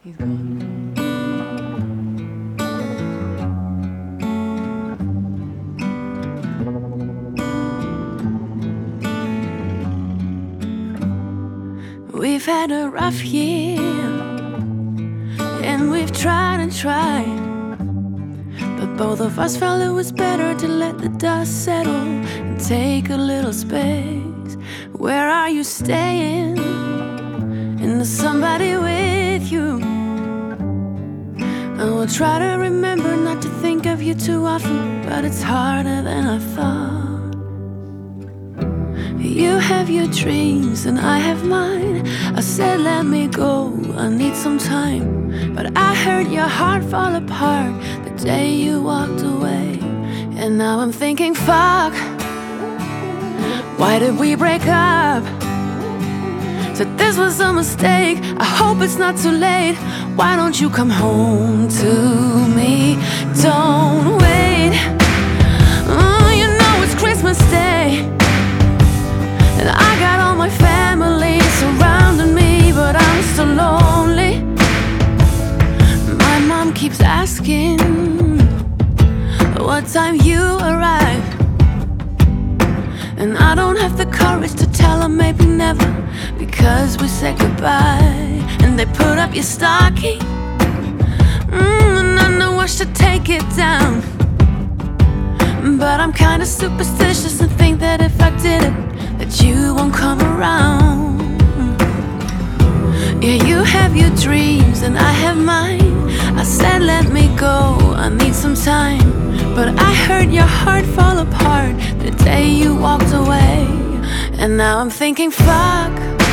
He's gone. We've had a rough year, and we've tried and tried, but both of us felt it was better to let the dust settle and take a little space. Where are you staying? And there's somebody with you. I will try to remember not to think of you too often, but it's harder than I thought. You have your dreams and I have mine. I said let me go, I need some time, but I heard your heart fall apart the day you walked away. And now I'm thinking, fuck, why did we break up? So this was a mistake, I hope it's not too late. Why don't you come home to me? Don't wait. You know it's Christmas Day, and I got all my family surrounding me, but I'm still lonely. My mom keeps asking what time you arrive, and I don't have the courage to tell her maybe never, because we said goodbye. And they put up your stocking, and I know I should take it down, but I'm kinda superstitious and think that if I did it, that you won't come around. Yeah, you have your dreams and I have mine. I said let me go, I need some time, but I heard your heart fall apart the day you walked away. And now I'm thinking, fuck,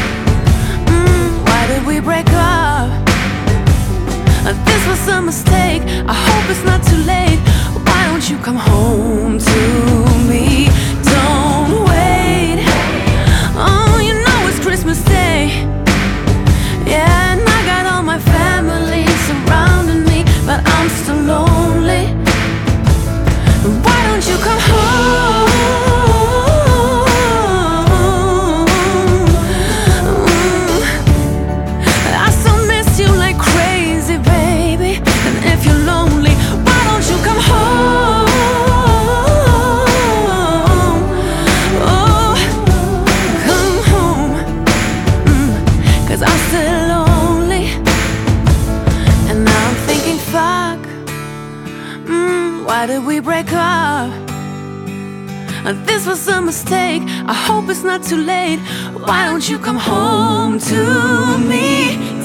why did we break up? This was a mistake, I hope it's not too late. Why don't you come home to me? Don't wait. Oh, you know it's Christmas Day, yeah, and I got all my family surrounding me, but I'm still lonely. Why don't you come home? I still miss you like crazy, baby. And if you're lonely, why don't you come home? Oh, come home. 'Cause I'm still lonely. And now I'm thinking, fuck, why did we break up? This was a mistake, I hope it's not too late. Why don't you come home to me?